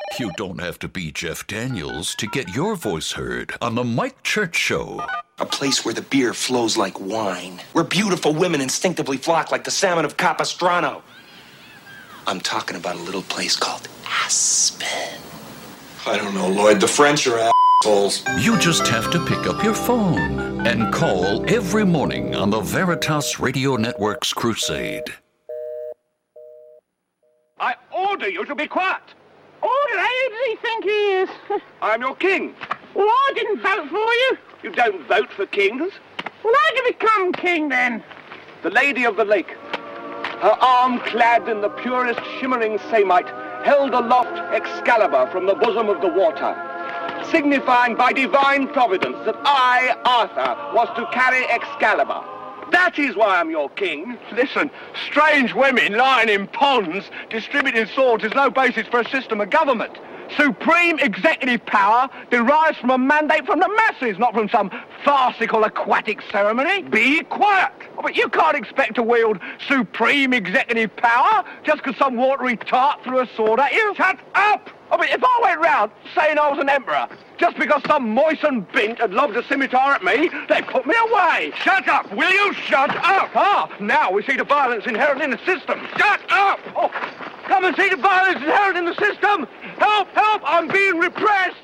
You don't have to be Jeff Daniels to get your voice heard on The Mike Church Show. A place where the beer flows like wine, where beautiful women instinctively flock like the salmon of Capistrano. I'm talking about a little place called Aspen. I don't know, Lloyd. The French are assholes. You just have to pick up your phone and call every morning on the Veritas Radio Network's crusade. I order you to be quiet. Oh, who does he think he is? I'm your king. Well, I didn't vote for you. You don't vote for kings. Well, how'd you become king, then? The Lady of the Lake, her arm clad in the purest shimmering samite, held aloft Excalibur from the bosom of the water, signifying by divine providence that I, Arthur, was to carry Excalibur. That is why I'm your king. Listen, strange women lying in ponds distributing swords is no basis for a system of government. Supreme executive power derives from a mandate from the masses, not from some farcical aquatic ceremony. Be quiet. Oh, but you can't expect to wield supreme executive power just because some watery tart threw a sword at you. Shut up! I mean, if I went round saying I was an emperor, just because some moistened bint had lobbed a scimitar at me, they'd put me away. Shut up, will you? Shut up! Ah, now we see the violence inherent in the system. Shut up! Oh, come and see the violence inherent in the system! Help, help, I'm being repressed!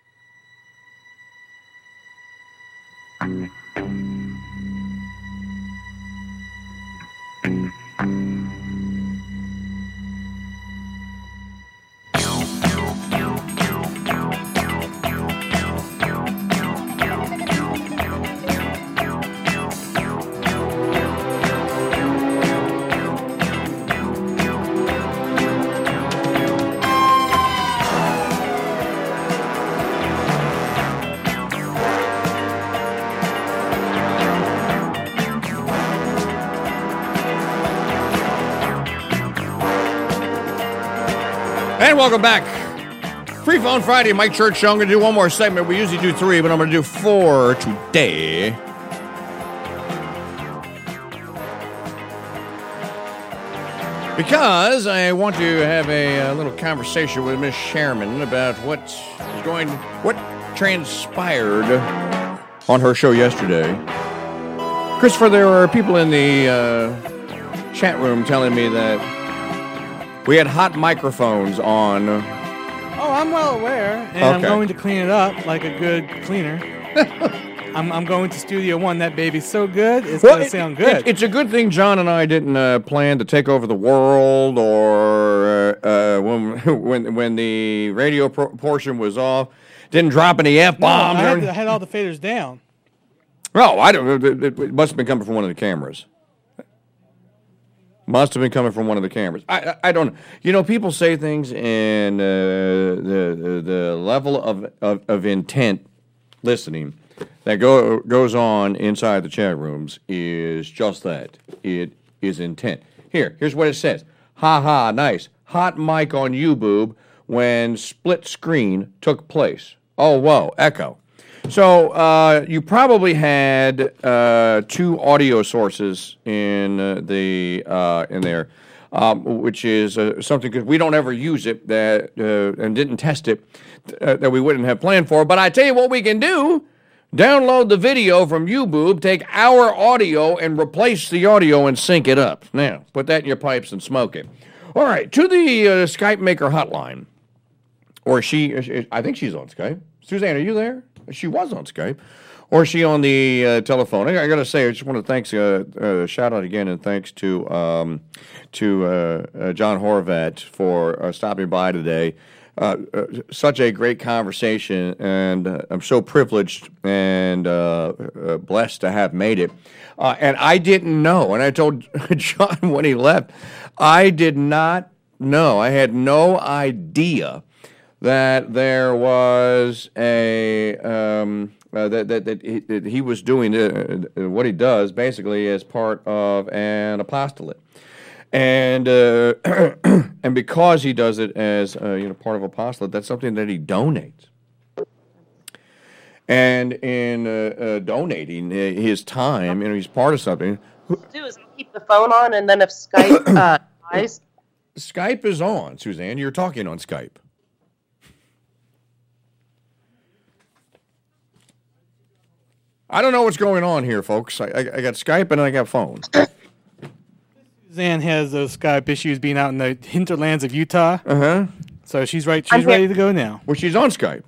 And welcome back. Free Phone Friday, Mike Church Show. I'm going to do one more segment. We usually do 3, but I'm going to do 4 today. Because I want to have a little conversation with Miss Sherman about what transpired on her show yesterday. Christopher, there are people in the chat room telling me that we had hot microphones on. Oh, I'm well aware, and I'm going to clean it up like a good cleaner. I'm going to Studio One. That baby's so good, it's going to sound good. It's a good thing John and I didn't plan to take over the world, or when the radio portion was off, didn't drop any F-bombs. No, I had all the faders down. Oh, I don't. It must have been coming from one of the cameras. Must have been coming from one of the cameras. I don't know. You know, people say things, and the level of intent listening that goes on inside the chat rooms is just that. It is intent. Here's what it says. Ha ha, nice. Hot mic on you, boob, when split screen took place. Oh, whoa, echo. So you probably had 2 audio sources in there, which is something, because we don't ever use it and didn't test it that we wouldn't have planned for. But I tell you what we can do: download the video from YouBoob, take our audio and replace the audio and sync it up. Now put that in your pipes and smoke it. All right, to the Skype Maker hotline, or I think she's on Skype. Suzanne, are you there? She was on Skype. Or is she on the telephone? I got to say, I just want to thank, shout out again, and thanks to John Horvat for stopping by today. Such a great conversation, and I'm so privileged and blessed to have made it. And I didn't know, and I told John when he left, I did not know. I had no idea that there was that he was doing what he does basically as part of an apostolate, and and because he does it as part of apostolate, that's something that he donates. And in donating his time, he's part of something. Do is keep the phone on, and then if Skype dies. Skype is on, Suzanne. You're talking on Skype. I don't know what's going on here, folks. I got Skype and I got phone. Suzanne has those Skype issues being out in the hinterlands of Utah. Uh-huh. So she's right. She's ready to go now. Well, she's on Skype.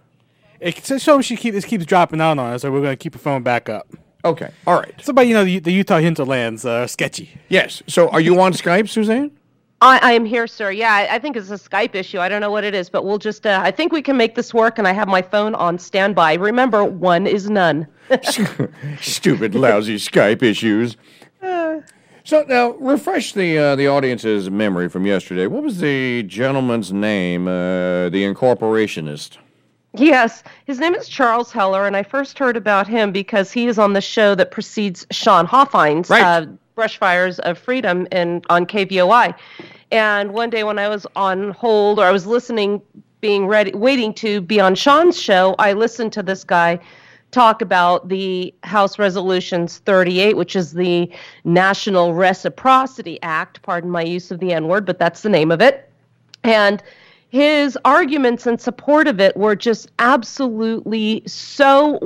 So it keeps dropping out on us, so we're going to keep her phone back up. Okay. All right. So, but the Utah hinterlands are sketchy. Yes. So are you on Skype, Suzanne? I am here, sir. Yeah, I think it's a Skype issue. I don't know what it is, but we'll just, I think we can make this work, and I have my phone on standby. Remember, one is none. Stupid, lousy Skype issues. So now, refresh the audience's memory from yesterday. What was the gentleman's name, the incorporationist? Yes, his name is Charles Heller, and I first heard about him because he is on the show that precedes Sean Hoffein's Brushfires of Freedom on KVOI. And one day when I was on hold, or I was listening, waiting to be on Sean's show, I listened to this guy talk about the House Resolutions 38, which is the National Reciprocity Act. Pardon my use of the N-word, but that's the name of it. And his arguments in support of it were just absolutely so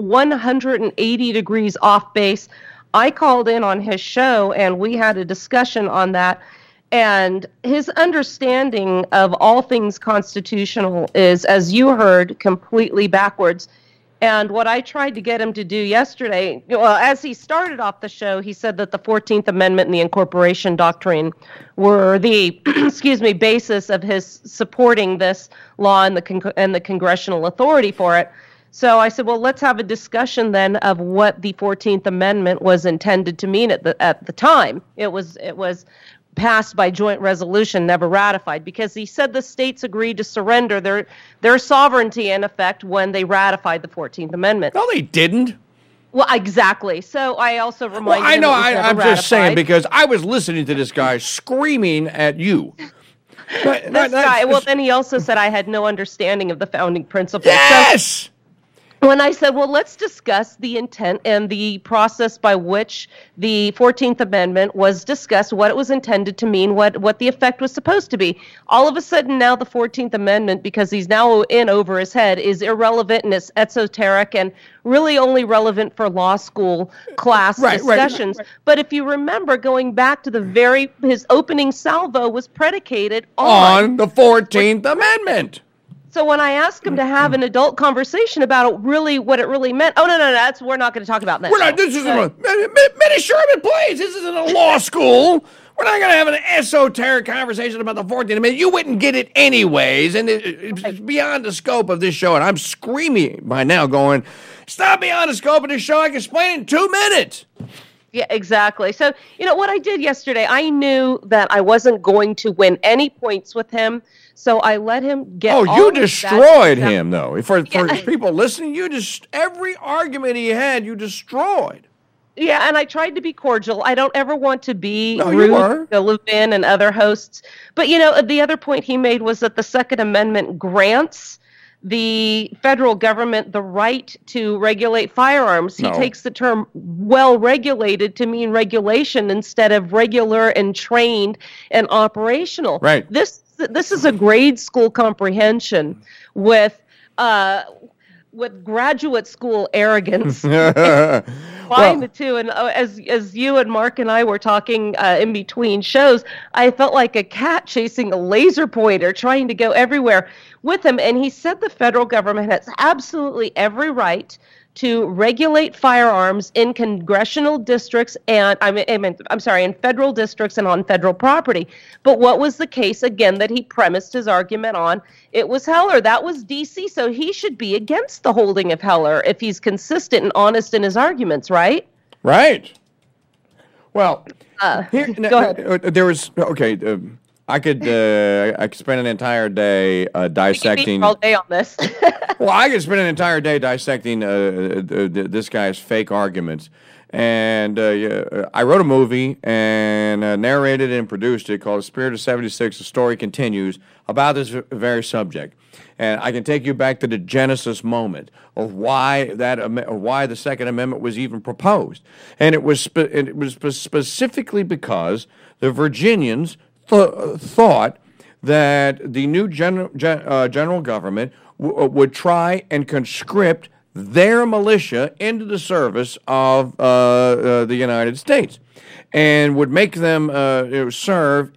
180 degrees off base. I called in on his show, and we had a discussion on that. And his understanding of all things constitutional is, as you heard, completely backwards. And what I tried to get him to do yesterday, well, as he started off the show, he said that the 14th Amendment and the incorporation doctrine were the, basis of his supporting this law and the congressional authority for it. So I said, well, let's have a discussion then of what the 14th Amendment was intended to mean at the time. It was passed by joint resolution, never ratified, because he said the states agreed to surrender their sovereignty, in effect, when they ratified the 14th Amendment. No, they didn't. Well, exactly. So I also reminded him I'm just saying, because I was listening to this guy screaming at you. Then he also said I had no understanding of the founding principles. Yes! So, when I said, well, let's discuss the intent and the process by which the 14th Amendment was discussed, what it was intended to mean, what the effect was supposed to be. All of a sudden now the 14th Amendment, because he's now in over his head, is irrelevant and is esoteric and really only relevant for law school class discussions. Right. But if you remember, going back to his opening salvo was predicated on the 14th Amendment. So when I asked him to have an adult conversation about what it really meant, no, we're not going to talk about that. We're not. This isn't Minnie Sherman, please. This isn't a law school. We're not going to have an esoteric conversation about the 14th Amendment. You wouldn't get it anyways, and it's beyond the scope of this show. And I'm screaming by now, going, "It's not beyond the scope of this show. I can explain it in 2 minutes." Yeah, exactly. So what I did yesterday, I knew that I wasn't going to win any points with him. So I let him get. Oh, you destroyed him, though. For people listening, every argument he had, you destroyed. Yeah, and I tried to be cordial. I don't ever want to be rude to Levin and other hosts. But the other point he made was that the Second Amendment grants the federal government the right to regulate firearms. He takes the term well-regulated to mean regulation instead of regular and trained and operational. Right. This is a grade school comprehension with graduate school arrogance. The two, and as you and Mark and I were talking in between shows, I felt like a cat chasing a laser pointer, trying to go everywhere with him. And he said the federal government has absolutely every right to regulate firearms in congressional districts and in federal districts and on federal property. But what was the case again that he premised his argument on? It was Heller. That was DC. So he should be against the holding of Heller if he's consistent and honest in his arguments, right? Right. Well, go ahead. There was I could spend an entire day dissecting. All day on this. Well, I could spend an entire day dissecting this guy's fake arguments. And I wrote a movie and narrated and produced it called Spirit of 76, The Story Continues, about this very subject. And I can take you back to the genesis moment of why the Second Amendment was even proposed. And it was specifically because the Virginians thought that the new general government would try and conscript their militia into the service of the United States, and would make them serve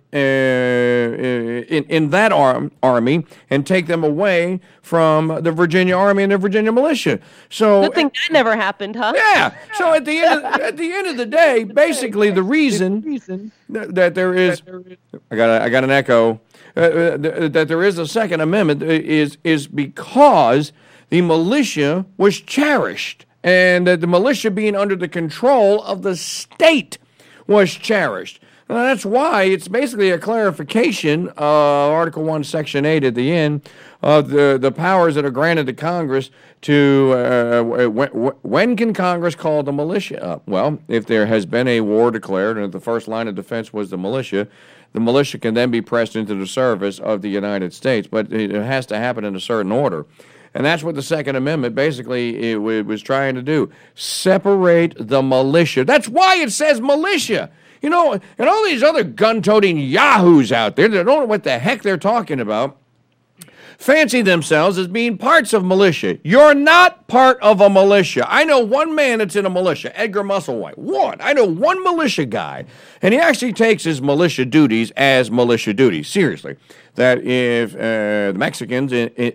in that army and take them away from the Virginia Army and the Virginia militia. So good thing that never happened, huh? Yeah. So at the end of the day, basically the reason that there is, I got an echo, that there is a Second Amendment is because the militia was cherished, and that the militia being under the control of the state was cherished. That's why it's basically a clarification of Article 1, Section 8 at the end of the powers that are granted to Congress to when can Congress call the militia up? Well, if there has been a war declared and if the first line of defense was the militia can then be pressed into the service of the United States, but it has to happen in a certain order. And that's what the Second Amendment basically was trying to do. Separate the militia. That's why it says militia. You know, and all these other gun-toting yahoos out there that don't know what the heck they're talking about fancy themselves as being parts of militia. You're not part of a militia. I know one man that's in a militia, Edgar Musselwhite. One. I know one militia guy, and he actually takes his militia duties as militia duties. Seriously. That if the Mexicans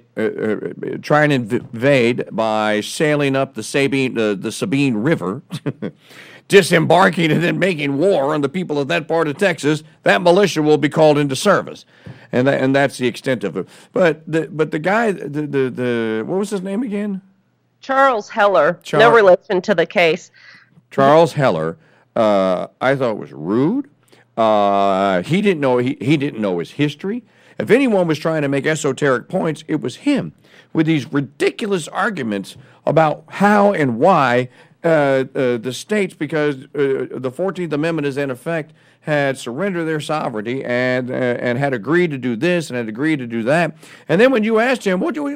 try and invade by sailing up the Sabine River, disembarking and then making war on the people of that part of Texas, that militia will be called into service, and that's the extent of it. But the guy, the what was his name again? Charles Heller. No relation to the case. Charles Heller, I thought was rude. He didn't know he didn't know his history. If anyone was trying to make esoteric points, it was him, with these ridiculous arguments about how and why the states, because the 14th Amendment is in effect, had surrendered their sovereignty and had agreed to do this and had agreed to do that. And then when you asked him, walk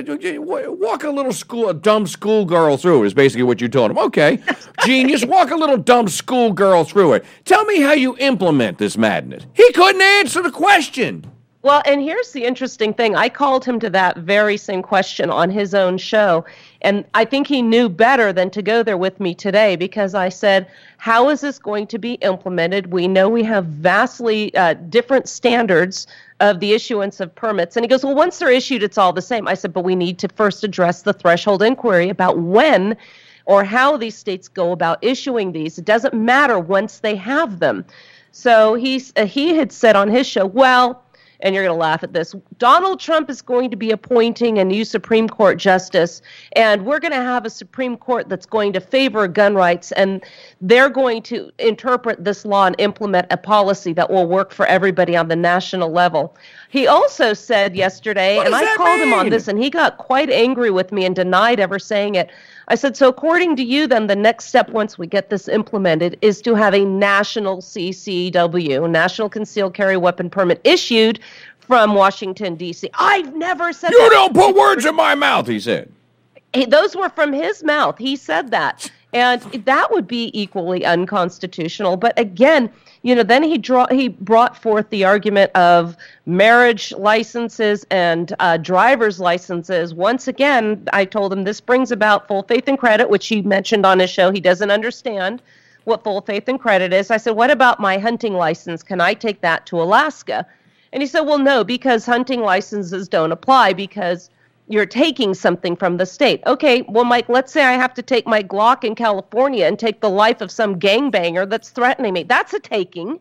a dumb schoolgirl through it, is basically what you told him. Okay, genius, walk a little dumb schoolgirl through it. Tell me how you implement this madness. He couldn't answer the question. Well, and here's the interesting thing. I called him to that very same question on his own show, and I think he knew better than to go there with me today, because I said, how is this going to be implemented? We know we have vastly different standards of the issuance of permits. And he goes, well, once they're issued, it's all the same. I said, but we need to first address the threshold inquiry about when or how these states go about issuing these. It doesn't matter once they have them. So he had said on his show, well, and you're going to laugh at this, Donald Trump is going to be appointing a new Supreme Court justice, and we're going to have a Supreme Court that's going to favor gun rights, and they're going to interpret this law and implement a policy that will work for everybody on the national level. He also said yesterday, and I called him on this, and he got quite angry with me and denied ever saying it. I said, so according to you, then the next step once we get this implemented is to have a national CCW, National Concealed Carry Weapon Permit, issued from Washington, D.C. I've never said that. You don't put words in my mouth, he said. Those were from his mouth. He said that. And that would be equally unconstitutional. But again, you know, then he brought forth the argument of marriage licenses and driver's licenses. Once again, I told him this brings about full faith and credit, which he mentioned on his show. He doesn't understand what full faith and credit is. I said, what about my hunting license? Can I take that to Alaska? And he said, well, no, because hunting licenses don't apply because you're taking something from the state. Okay, well, Mike, let's say I have to take my Glock in California and take the life of some gangbanger that's threatening me. That's a taking.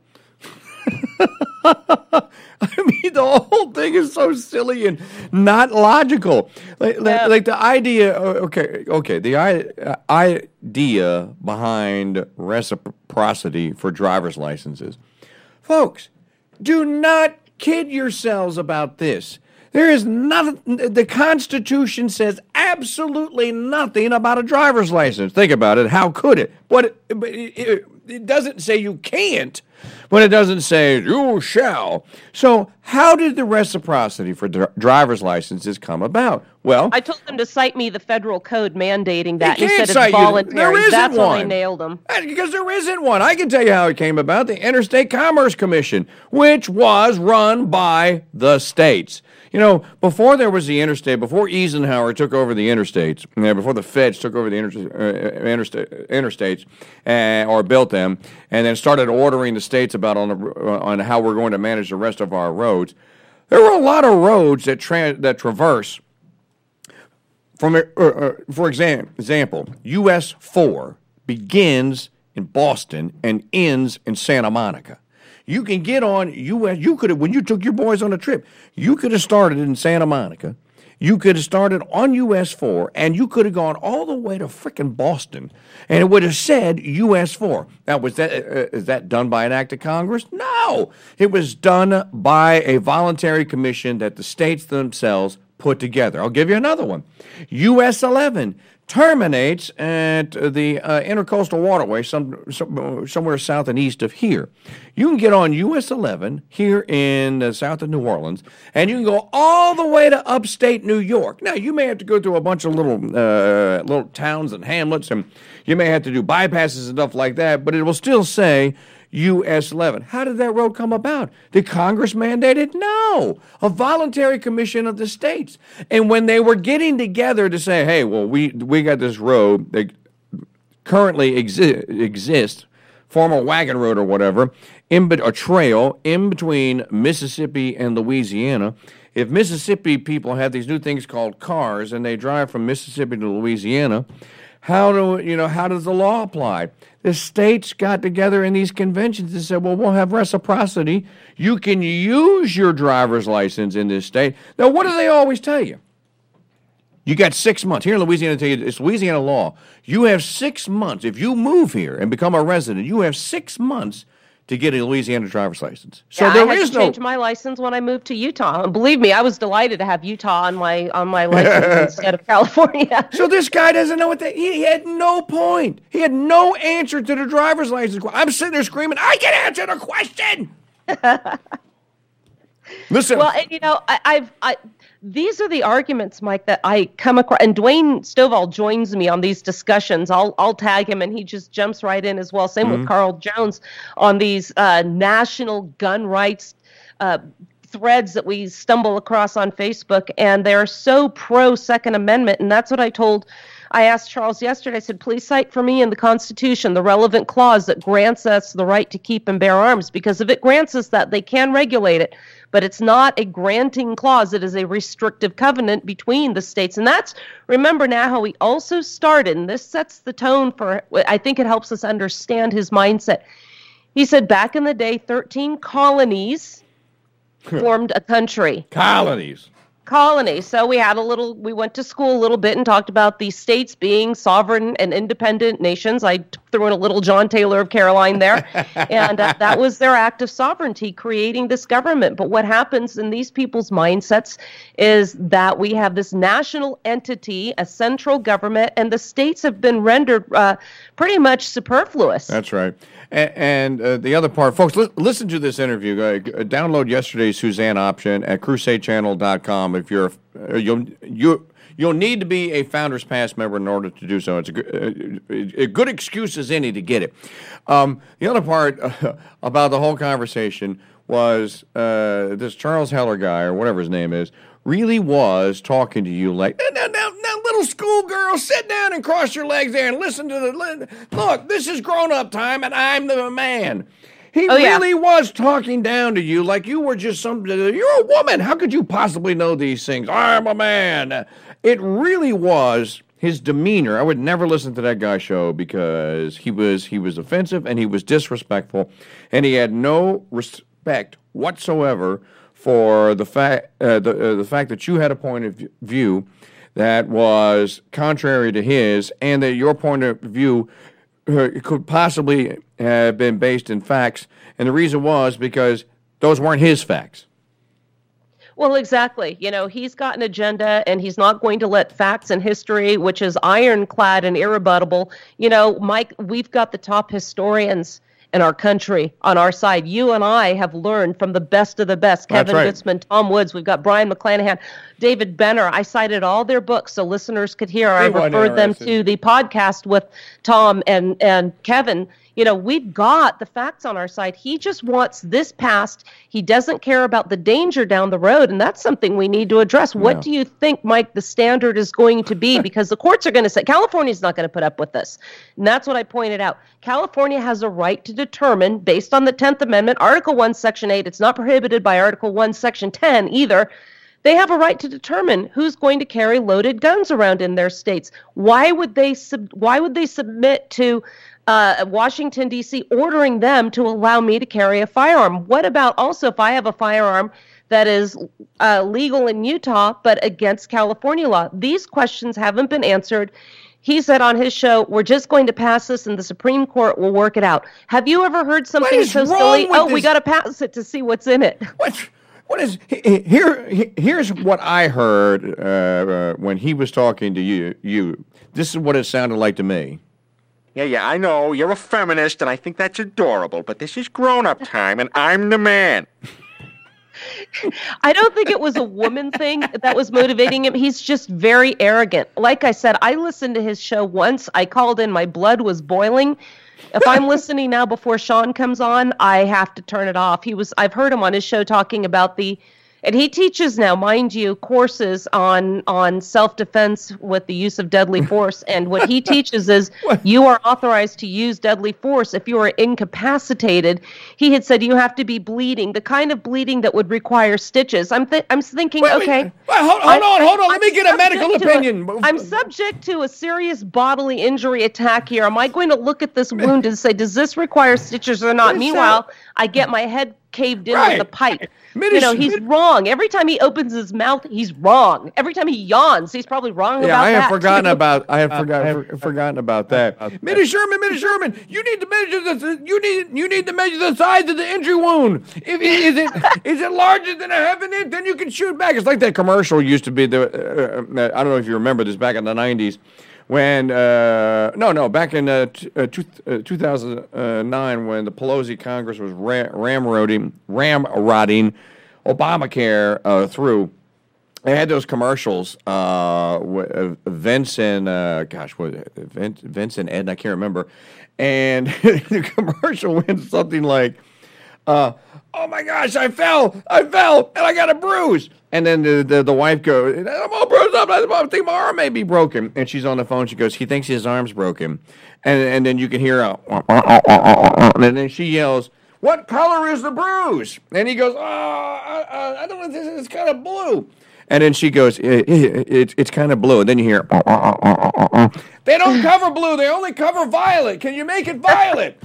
I mean, the whole thing is so silly and not logical. Like the idea, the idea behind reciprocity for driver's licenses. Folks, do not kid yourselves about this. There is nothing, the Constitution says absolutely nothing about a driver's license. Think about it. How could it? It doesn't say you can't, but it doesn't say you shall. So how did the reciprocity for driver's licenses come about? Well, I told them to cite me the federal code mandating that. He said it's voluntary. That's when they nailed them. Because there isn't one. I can tell you how it came about. The Interstate Commerce Commission, which was run by the states. before there was the interstate, before Eisenhower took over the interstates, before the feds took over the interstates or built them, and then started ordering the states about on how we're going to manage the rest of our roads, there were a lot of roads that traverse. For example, US 4 begins in Boston and ends in Santa Monica. You can get on US. You could have, when you took your boys on a trip, you could have started in Santa Monica. You could have started on US 4, and you could have gone all the way to frickin' Boston, and it would have said US 4. Now, is that done by an act of Congress? No, it was done by a voluntary commission that the states themselves put together. I'll give you another one. US 11 terminates at the Intercoastal Waterway, somewhere south and east of here. You can get on US 11 here in south of New Orleans, and you can go all the way to upstate New York. Now, you may have to go through a bunch of little towns and hamlets, and you may have to do bypasses and stuff like that, but it will still say US 11. How did that road come about? Did Congress mandate it? No. A voluntary commission of the states. And when they were getting together to say, hey, well, we got this road that currently exists, former wagon road or whatever, a trail in between Mississippi and Louisiana. If Mississippi people have these new things called cars and they drive from Mississippi to Louisiana, how does the law apply? The states got together in these conventions and said, well, we'll have reciprocity. You can use your driver's license in this state. Now, what do they always tell you? You got 6 months. Here in Louisiana, it's Louisiana law. You have 6 months. If you move here and become a resident, you have 6 months to get a Louisiana driver's license. So I had to change my license when I moved to Utah. And believe me, I was delighted to have Utah on my license instead of California. So this guy doesn't know he had no point. He had no answer to the driver's license. I'm sitting there screaming, I can answer the question. Listen. Well, and these are the arguments, Mike, that I come across. And Dwayne Stovall joins me on these discussions. I'll tag him, and he just jumps right in as well. Same with Carl Jones on these national gun rights threads that we stumble across on Facebook. And they're so pro-Second Amendment. And that's what I asked Charles yesterday. I said, please cite for me in the Constitution the relevant clause that grants us the right to keep and bear arms. Because if it grants us that, they can regulate it. But it's not a granting clause. It is a restrictive covenant between the states. And remember now how he also started, and this sets the tone for, I think it helps us understand his mindset. He said back in the day, 13 colonies formed a country. Colonies. So we went to school a little bit and talked about the states being sovereign and independent nations. I threw in a little John Taylor of Caroline there. And that was their act of sovereignty, creating this government. But what happens in these people's mindsets is that we have this national entity, a central government, and the states have been rendered pretty much superfluous. That's right. And the other part, folks, listen to this interview. Download yesterday's Suzanne option at crusadechannel.com. If you'll need to be a Founders Pass member in order to do so. It's a good excuse as any to get it. The other part about the whole conversation was this Charles Heller guy, or whatever his name is, really was talking to you like, now, little schoolgirl, sit down and cross your legs there and listen to look, this is grown-up time, and I'm the man. He really was talking down to you like you were just you're a woman. How could you possibly know these things? I'm a man. It really was his demeanor. I would never listen to that guy's show because he was offensive and he was disrespectful, and he had no respect whatsoever for the fact that you had a point of view that was contrary to his, and that your point of view could possibly have been based in facts. And the reason was because those weren't his facts. Well, exactly. He's got an agenda, and he's not going to let facts and history, which is ironclad and irrebuttable. Mike, we've got the top historians in our country on our side. You and I have learned from the best of the best. Kevin Gutzman, Tom Woods. We've got Brian McClanahan, David Benner. I cited all their books so listeners could hear. I referred them to the podcast with Tom and Kevin. We've got the facts on our side. He just wants this passed. He doesn't care about the danger down the road, and that's something we need to address. What do you think, Mike, the standard is going to be? Because the courts are going to say California's not going to put up with this. And that's what I pointed out. California has a right to determine, based on the 10th Amendment, Article 1, Section 8. It's not prohibited by Article 1, Section 10 either. They have a right to determine who's going to carry loaded guns around in their states. Why would they submit to Washington, D.C., ordering them to allow me to carry a firearm? What about also if I have a firearm that is legal in Utah but against California law? These questions haven't been answered. He said on his show, we're just going to pass this and the Supreme Court will work it out. Have you ever heard something so silly? Oh, we got to pass it to see what's in it. What is here's what I heard when he was talking to you. This is what it sounded like to me. Yeah, I know. You're a feminist, and I think that's adorable, but this is grown-up time, and I'm the man. I don't think it was a woman thing that was motivating him. He's just very arrogant. Like I said, I listened to his show once. I called in. My blood was boiling. If I'm listening now before Sean comes on, I have to turn it off. I've heard him on his show talking about and he teaches now, mind you, courses on self-defense with the use of deadly force. And what he teaches is you are authorized to use deadly force if you are incapacitated. He had said you have to be bleeding, the kind of bleeding that would require stitches. I'm thinking, okay. Hold on. Let me get a medical opinion. I'm subject to a serious bodily injury attack here. Am I going to look at this wound and say, does this require stitches or not? Meanwhile, I get my head caved in with a pipe. He's wrong. Every time he opens his mouth, he's wrong. Every time he yawns, he's probably wrong about that. I have forgotten about that. Minnie Sherman, you need to measure the size of the injury wound. Is it larger than a half an inch? Then you can shoot back. It's like that commercial used to be. I don't know if you remember this back in the 90s. When back in 2009, when the Pelosi Congress was ramrodding Obamacare through, they had those commercials. Vince and Vince and Ed, I can't remember, and the commercial went something like, "Oh my gosh, I fell, and I got a bruise." And then the wife goes, "I'm all bruised up. I think my arm may be broken." And she's on the phone. She goes, "He thinks his arm's broken." And then you can hear and then she yells, "What color is the bruise?" And he goes, I don't know. It's kind of blue." And then she goes, it's kind of blue. And then you hear, "They don't cover blue. They only cover violet. Can you make it violet?"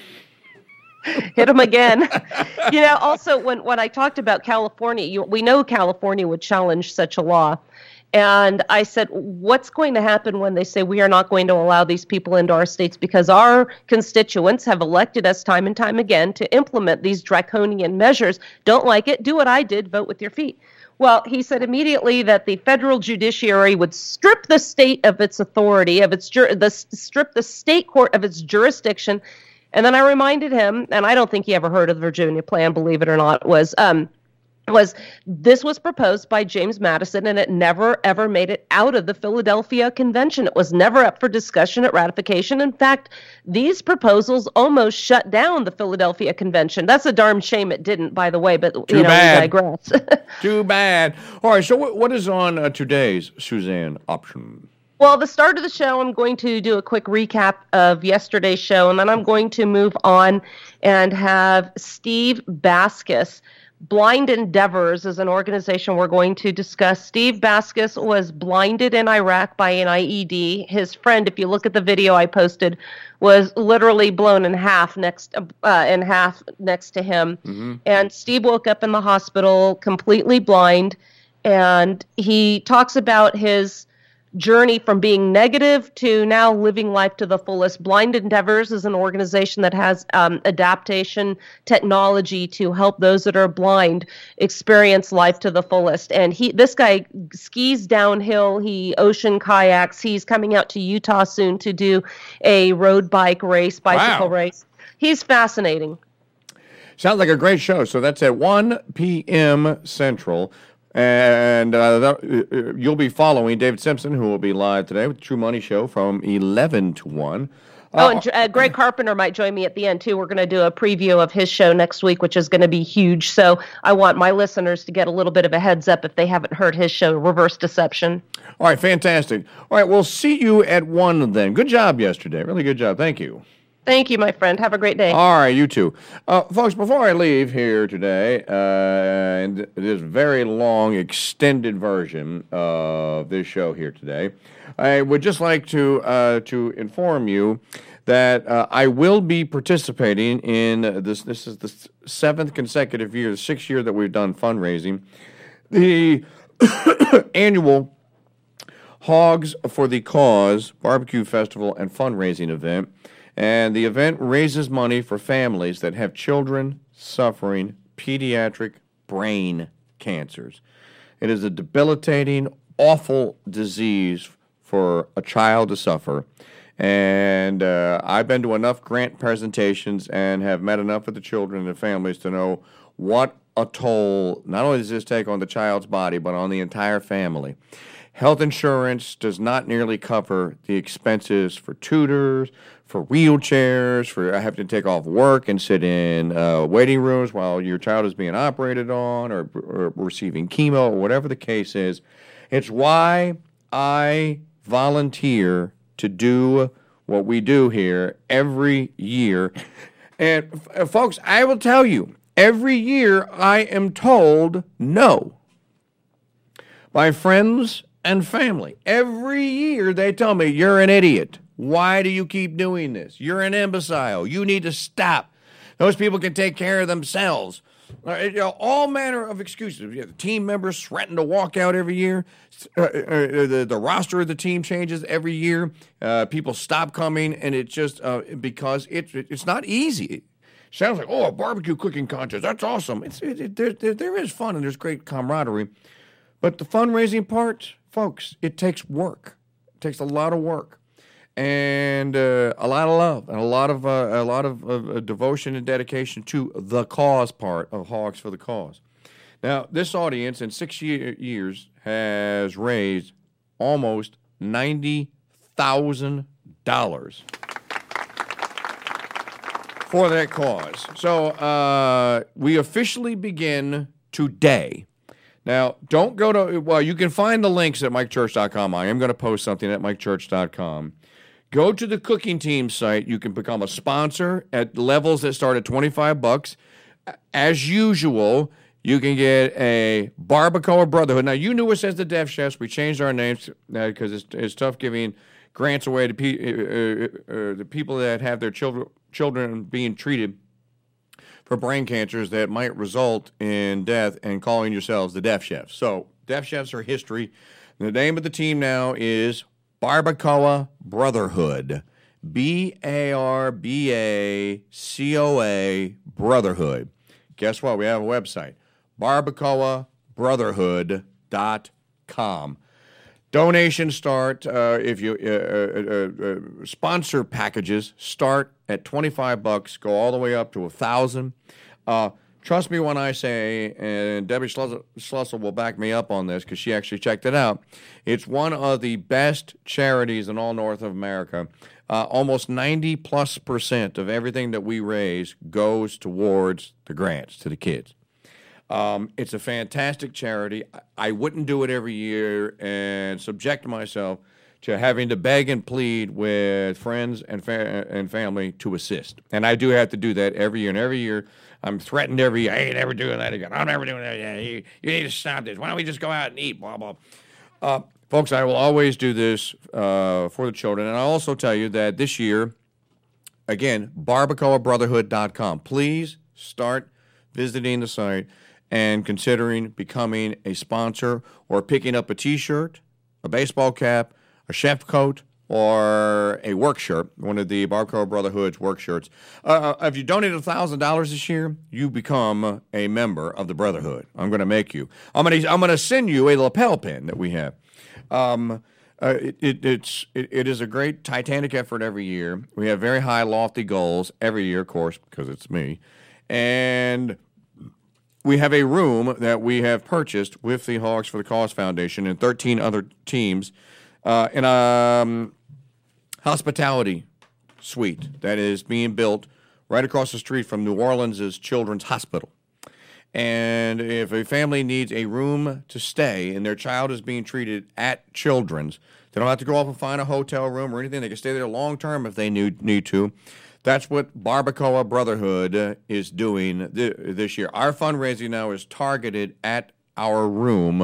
Hit him again. Also, when I talked about California, we know California would challenge such a law. And I said, what's going to happen when they say we are not going to allow these people into our states because our constituents have elected us time and time again to implement these draconian measures? Don't like it? Do what I did, vote with your feet. Well, he said immediately that the federal judiciary would strip the state of its authority, strip the state court of its jurisdiction. And then I reminded him, and I don't think he ever heard of the Virginia plan, believe it or not, was this was proposed by James Madison, and it never, ever made it out of the Philadelphia Convention. It was never up for discussion at ratification. In fact, these proposals almost shut down the Philadelphia Convention. That's a darn shame it didn't, by the way, but we digress. Too bad. All right, so what is on today's Suzanne option? Well, the start of the show, I'm going to do a quick recap of yesterday's show, and then I'm going to move on and have Steve Baskus. Blind Endeavors is an organization we're going to discuss. Steve Baskus was blinded in Iraq by an IED. His friend, if you look at the video I posted, was literally blown in half next to him. Mm-hmm. And Steve woke up in the hospital completely blind, and he talks about his journey from being negative to now living life to the fullest. Blind Endeavors is an organization that has adaptation technology to help those that are blind experience life to the fullest. And this guy skis downhill, he ocean kayaks, he's coming out to Utah soon to do a road bicycle race. He's fascinating. Sounds like a great show. So that's at 1 p.m. Central. And you'll be following David Simpson, who will be live today with the True Money Show from 11 to 1. And Greg Carpenter might join me at the end, too. We're going to do a preview of his show next week, which is going to be huge. So I want my listeners to get a little bit of a heads up if they haven't heard his show, Reverse Deception. All right, fantastic. All right, we'll see you at 1 then. Good job yesterday. Really good job. Thank you. Thank you, my friend. Have a great day. All right, you too. Folks, before I leave here today, and this very long, extended version of this show here today, I would just like to inform you that I will be participating in this. This is the 7th consecutive year, the 6th year that we've done fundraising. The annual Hogs for the Cause Barbecue Festival and Fundraising event. And the event raises money for families that have children suffering pediatric brain cancers. It is a debilitating, awful disease for a child to suffer. And I've been to enough grant presentations and have met enough of the children and the families to know what a toll not only does this take on the child's body, but on the entire family. Health insurance does not nearly cover the expenses for tutors, for wheelchairs, for having to take off work and sit in waiting rooms while your child is being operated on or receiving chemo or whatever the case is. It's why I volunteer to do what we do here every year. And folks, I will tell you, every year I am told no by friends and family. Every year they tell me, you're an idiot. Why do you keep doing this? You're an imbecile. You need to stop. Those people can take care of themselves. All manner of excuses. The team members threaten to walk out every year. The roster of the team changes every year. People stop coming, and it's just because it's not easy. It sounds like, a barbecue cooking contest. That's awesome. There is fun, and there's great camaraderie. But the fundraising part, folks, it takes work. It takes a lot of work. And a lot of love and a lot of devotion and dedication to the cause part of Hogs for the Cause. Now, this audience in 6 years has raised almost $90,000 for that cause. So we officially begin today. Now, don't go to, you can find the links at MikeChurch.com. I am going to post something at MikeChurch.com. Go to the cooking team site. You can become a sponsor at levels that start at $25. As usual, you can get a Barbacoa Brotherhood. Now, you knew us as the Deaf Chefs. We changed our names because it's tough giving grants away to the people that have their children being treated for brain cancers that might result in death and calling yourselves the Deaf Chefs. So, Deaf Chefs are history. The name of the team now is Barbacoa Brotherhood. BARBACOA Brotherhood. Guess what? We have a website. barbacoabrotherhood.com. Donations start, if you sponsor packages start at $25, go all the way up to $1,000. Trust me when I say, and Debbie Schlussel will back me up on this because she actually checked it out, it's one of the best charities in all North of America. Almost 90+% of everything that we raise goes towards the grants to the kids. It's a fantastic charity. I wouldn't do it every year and subject myself to having to beg and plead with friends and family to assist. And I do have to do that every year. And every year, I'm threatened every year. I ain't never doing that again. I'm never doing that again. You need to stop this. Why don't we just go out and eat? Blah, blah. Folks, I will always do this for the children. And I'll also tell you that this year, again, barbacoabrotherhood.com. Please start visiting the site and considering becoming a sponsor or picking up a T-shirt, a baseball cap, a chef coat, or a work shirt, one of the Barbacoa Brotherhood's work shirts. If you donate $1,000 this year, you become a member of the Brotherhood. I'm going to make you. I'm going to send you a lapel pin that we have. It is a great titanic effort every year. We have very high, lofty goals every year, of course, because it's me. And we have a room that we have purchased with the Hogs for the Cause Foundation and 13 other teams in a hospitality suite that is being built right across the street from New Orleans' Children's Hospital. And if a family needs a room to stay and their child is being treated at Children's, they don't have to go off and find a hotel room or anything. They can stay there long term if they need to. That's what Barbacoa Brotherhood is doing this year. Our fundraising now is targeted at our room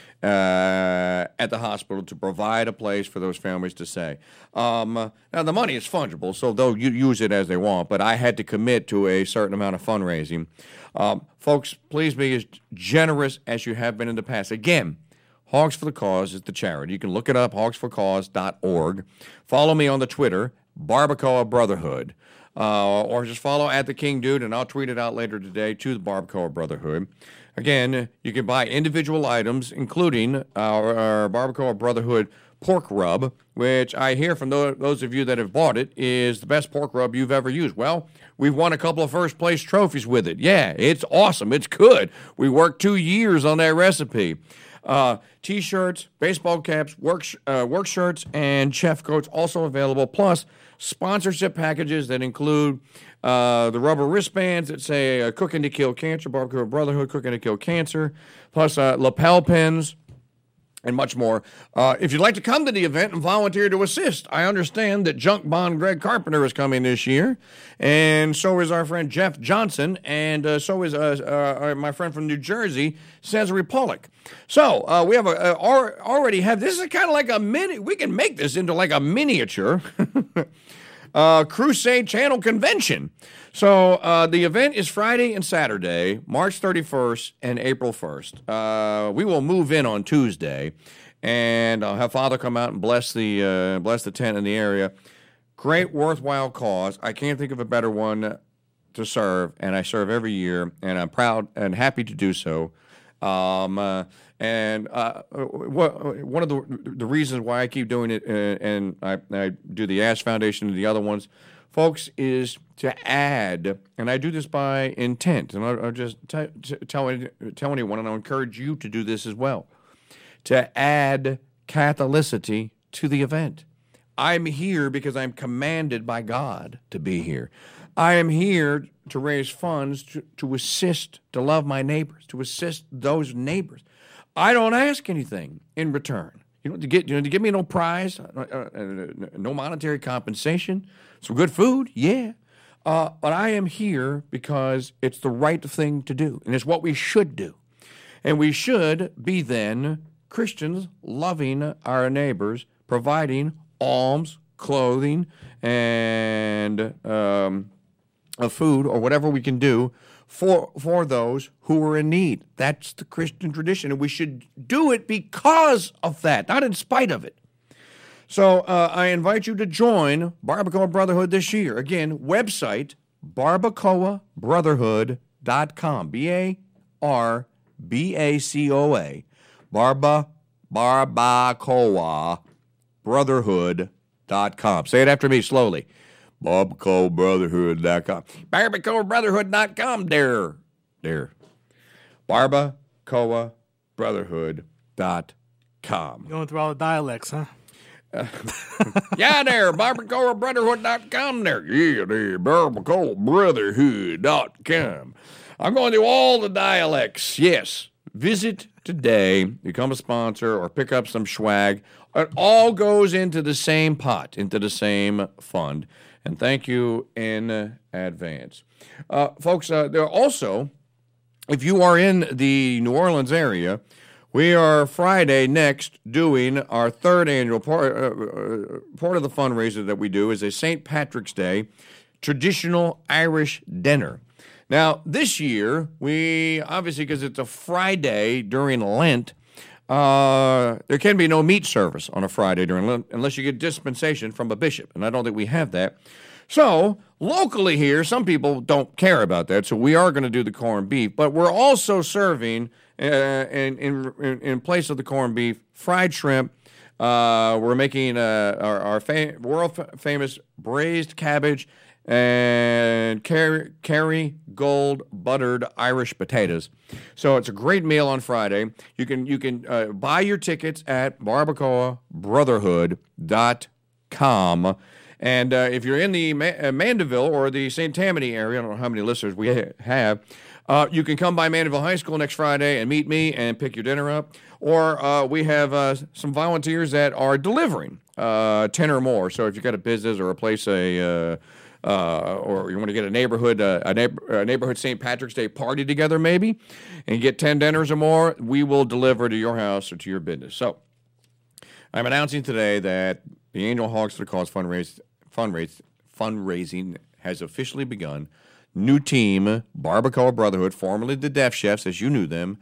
at the hospital to provide a place for those families to stay. Now, the money is fungible, so they'll use it as they want, but I had to commit to a certain amount of fundraising. Folks, please be as generous as you have been in the past. Again, Hogs for the Cause is the charity. You can look it up, hogsforcause.org. Follow me on the Twitter, Barbacoa Brotherhood. Or just follow at the King Dude, and I'll tweet it out later today to the Barbacoa Brotherhood. Again, you can buy individual items, including our Barbacoa Brotherhood pork rub, which I hear from those of you that have bought it is the best pork rub you've ever used. Well, we've won a couple of first-place trophies with it. Yeah, it's awesome. It's good. We worked 2 years on that recipe. T-shirts, baseball caps, work shirts, and chef coats also available, plus sponsorship packages that include the rubber wristbands that say Cooking to Kill Cancer, Barbacoa Brotherhood, Cooking to Kill Cancer, plus lapel pins, and much more. If you'd like to come to the event and volunteer to assist, I understand that Junk Bond Greg Carpenter is coming this year, and so is our friend Jeff Johnson, and so is my friend from New Jersey, Cesare Pollock. So we have already have, this is kind of like a mini, we can make this into like a miniature Crusade Channel convention. So the event is Friday and Saturday, March 31st and April 1st. We will move in on Tuesday, and I'll have Father come out and bless the tent in the area. Great, worthwhile cause. I can't think of a better one to serve, and I serve every year, and I'm proud and happy to do so. One of the reasons why I keep doing it, and I do the Ash Foundation and the other ones, folks, is to add, and I do this by intent, and I'll just tell anyone, and I'll encourage you to do this as well, to add Catholicity to the event. I'm here because I'm commanded by God to be here. I am here to raise funds to assist, to love my neighbors, to assist those neighbors. I don't ask anything in return. To give me no prize, no monetary compensation, some good food, yeah. But I am here because it's the right thing to do, and it's what we should do. And we should be then Christians loving our neighbors, providing alms, clothing, and food or whatever we can do for those who are in need. That's the Christian tradition, and we should do it because of that, not in spite of it. So I invite you to join Barbacoa Brotherhood this year. Again, website, barbacoabrotherhood.com, B-A-R-B-A-C-O-A, barbacoabrotherhood.com. Say it after me slowly. barbacoabrotherhood.com. barbacoabrotherhood.com. There. barbacoabrotherhood.com. Going through all the dialects, huh? Yeah, there. barbacoabrotherhood.com there. Yeah, there. barbacoabrotherhood.com. I'm going through all the dialects. Yes. Visit today, become a sponsor, or pick up some swag. It all goes into the same pot, into the same fund. And thank you in advance. Folks, there are also, if you are in the New Orleans area, we are Friday next doing our third annual part of the fundraiser that we do is a St. Patrick's Day traditional Irish dinner. Now, this year, we, obviously, because it's a Friday during Lent, there can be no meat service on a Friday during Lent unless you get dispensation from a bishop, and I don't think we have that. So, locally here, some people don't care about that, so we are going to do the corned beef, but we're also serving, in place of the corned beef, fried shrimp. We're making our world-famous braised cabbage and Kerry Gold buttered Irish potatoes. So it's a great meal on Friday. You can buy your tickets at barbacoabrotherhood.com. And if you're in the Mandeville or the St. Tammany area, I don't know how many listeners we have, you can come by Mandeville High School next Friday and meet me and pick your dinner up. Or we have some volunteers that are delivering 10 or more. So if you've got a business or a place, or you want to get a neighborhood St. Patrick's Day party together maybe, and get 10 dinners or more, we will deliver to your house or to your business. So I'm announcing today that the Angel Hogs for the Cause fundraising has officially begun. New team, Barbacoa Brotherhood, formerly the Deaf Chefs, as you knew them,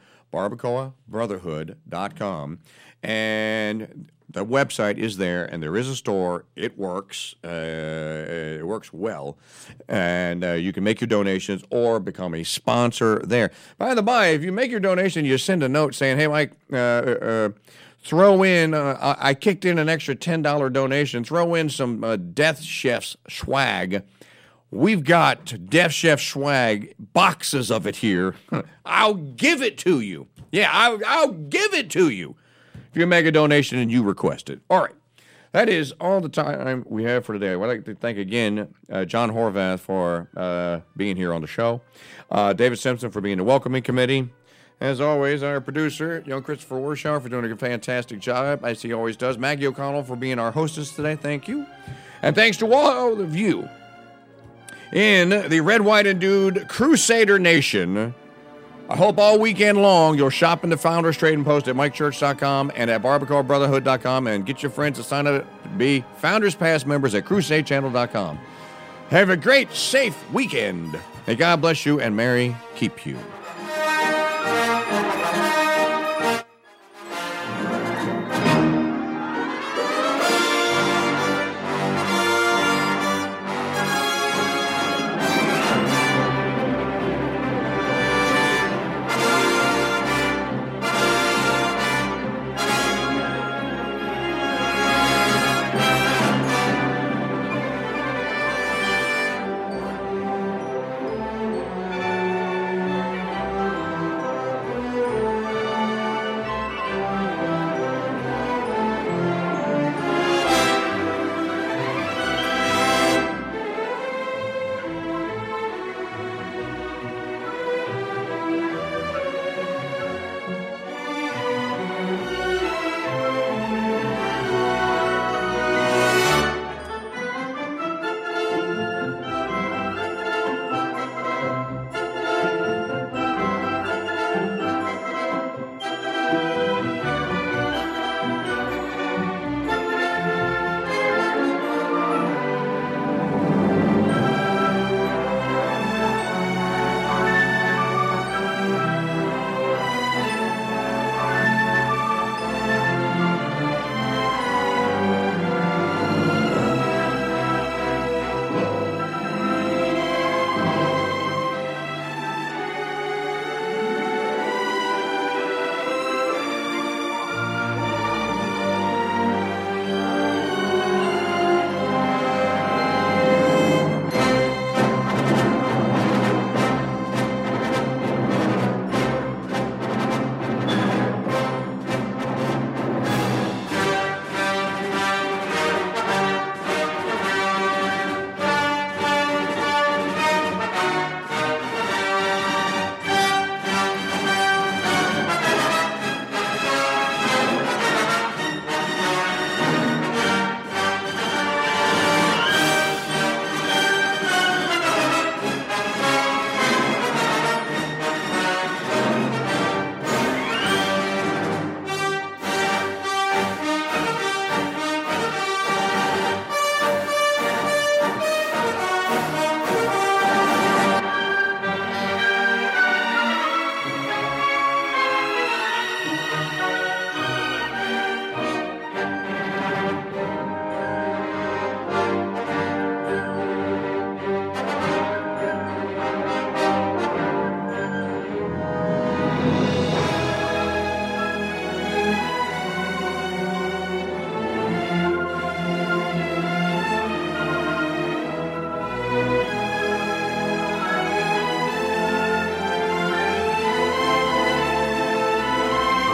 barbacoabrotherhood.com. And the website is there, and there is a store. It works. It works well. And you can make your donations or become a sponsor there. By the by, if you make your donation, you send a note saying, hey, Mike, throw in, I kicked in an extra $10 donation. Throw in some Deaf Chefs swag. We've got Deaf Chef swag, boxes of it here. I'll give it to you. Yeah, I'll give it to you if you make a donation and you request it. All right. That is all the time we have for today. I'd like to thank again John Horvath for being here on the show, David Simpson for being the welcoming committee. As always, our producer, young Christopher Warshauer, for doing a fantastic job, as he always does. Maggie O'Connell for being our hostess today. Thank you. And thanks to all of you in the Red, White, and Dude Crusader Nation. I hope all weekend long you'll shop in the Founders Trading Post at MikeChurch.com and at BarbacoaBrotherhood.com and get your friends to sign up to be Founders Pass members at CrusadeChannel.com. Have a great, safe weekend. May God bless you and Mary keep you.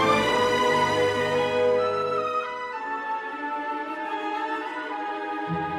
Thank you.